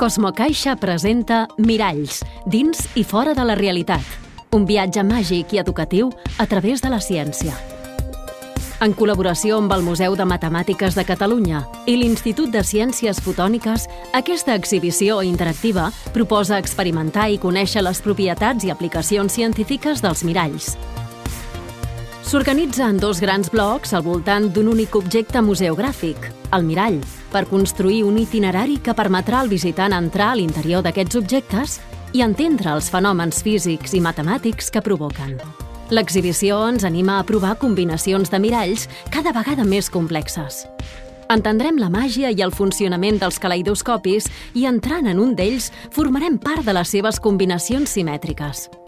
Cosmocaixa presenta Miralls, dins i fora de la realitat. Un viatge màgic i educatiu a través de la ciència. En col·laboració amb el Museu de Matemàtiques de Catalunya i l'Institut de Ciències Fotòniques, aquesta exhibició interactiva proposa experimentar i conèixer les propietats i aplicacions científiques dels miralls. S'organitza en dos grans blocs al voltant d'un únic objecte museogràfic, el mirall, per construir un itinerari que permetrà al visitant entrar a l'interior d'aquests objectes i entendre els fenòmens físics i matemàtics que provoquen. L'exhibició ens anima a provar combinacions de miralls cada vegada més complexes. Entendrem la màgia i el funcionament dels caleidoscopis i entrant en un d'ells formarem part de les seves combinacions simètriques.